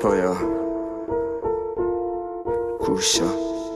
پایا کوشا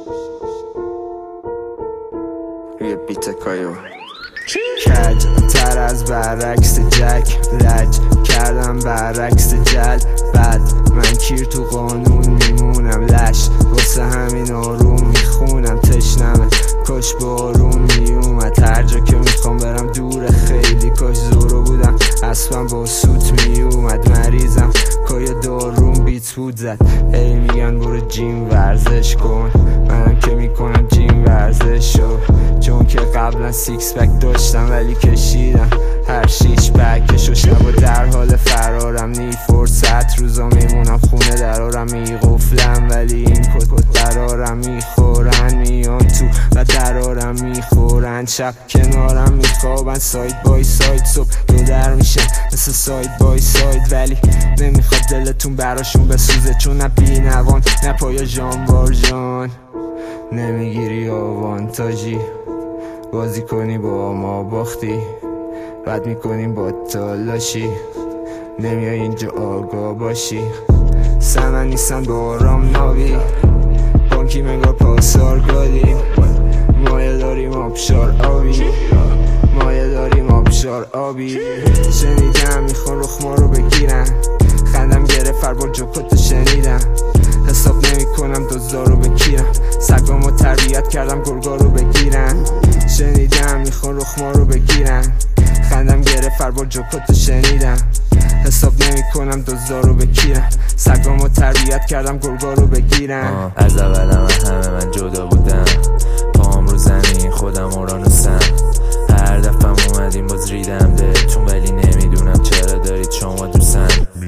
روی بیت کایو کج تر از برعکس جک لج کردم برعکس جل بعد من کیر تو قانون میمونم لش واسه همین آروم میخونم تشنمه کاش با آروم میومد هر جا که میخوام برم دور خیلی کاش زورو بودم اصلا با سوت میومد مریضم کایا داروم بیت بود زد هی میگن برو جیم ورزش کن منم که میکنم جیم ورزشو چون که قبلا سیکس پک داشتم ولی کشیدم هر شیش پکشو شبا در حال فرارم نی فرصت روزا میمونم خونه درارم میقفلم ولی این کت قرارم میخورن میان تو و درارم میخورن شب کنارم میخوابن ساید بای ساید صبح دو در میشن مثل ساید بای ساید ولی نمیخواد دلتون براشون بسوزه چون نه بی نوان نه پایا جانوار جان نمیگیری آوانتاژی بازی کنی با ما باختی بعد میکنیم با تالاشی نمیای اینجا آگاه باشی سمن نیستن با آرام ناوی بانکی منگار پاسار گادی مایه داریم آبشار آبی مایه داریم آبشار آبی شنیدم میخوان رخ ما رو بگیرن خندم گرفت هر بار جوکتو شنیدم حساب نمی کنم دوزارو بگیرم سگامو تربیت کردم گرگا رو بگیرن شنیدم میخوان رخ ما رو بگیرن خندم گرفت هر بار جوکتو شنیدم حساب نمی کنم دوزارو بگیرم سگامو تربیت کردم گرگا رو بگیرن از اولم همه من جدا بودم پام رو زمین خودم اورانوسم هر دفعه اومدیم باز ریدم بهتون ولی نمیدونم چرا دارید شما دوستم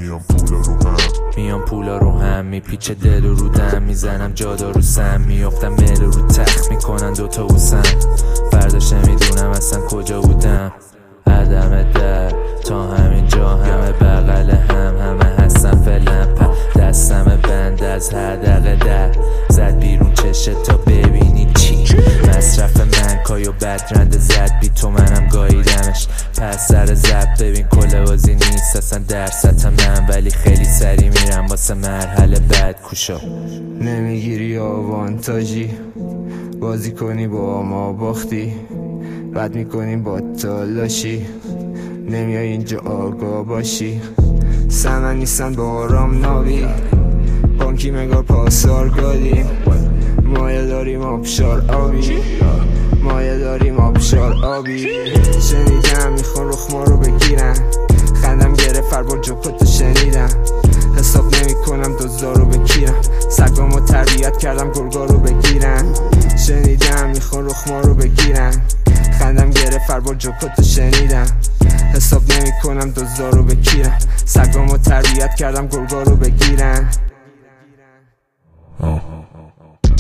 میام پولا رو هم میپیچه دل و رو دم میزنم جادا رو سم میافتم مل رو تخت میکنن دوتا بوسم فرداش نمیدونم اصلا کجا بودم عدم در تا همین جا همه بغل همه هستن فعلا دستم بند از هر دقیقه در زد بیرون چشه تا ببینی چی مصرف من کایو بدرنده زد بی تو منم گاییدمش پس سر زب ببین کل بازی نیست اصلا در سطح من ولی خیلی سری میرم واسه مرحله بعد کوشا نمیگیری آوانتاژی بازی کنی با ما باختی بعد میکنیم با تالاشی نمیای اینجا آگاه باشی سمن نیستن با آرام ناوی بانکی منگار پاسار گادی مایه داریم آبشار آبی مایه داریم آبشار آبی شنیدم میخوان رخ ما رو بگیرن خندم گرفت هر بار جوکتو شنیدم حساب نمی کنم دوزارو بگیرم سگامو تربیت کردم گرگا رو بگیرن شنیدم میخوان رخ ما رو بگیرن خندم گرفت هر بار جوکتو شنیدم حساب نمی کنم دوزارو بگیرم سگامو تربیت کردم گرگا رو بگیرن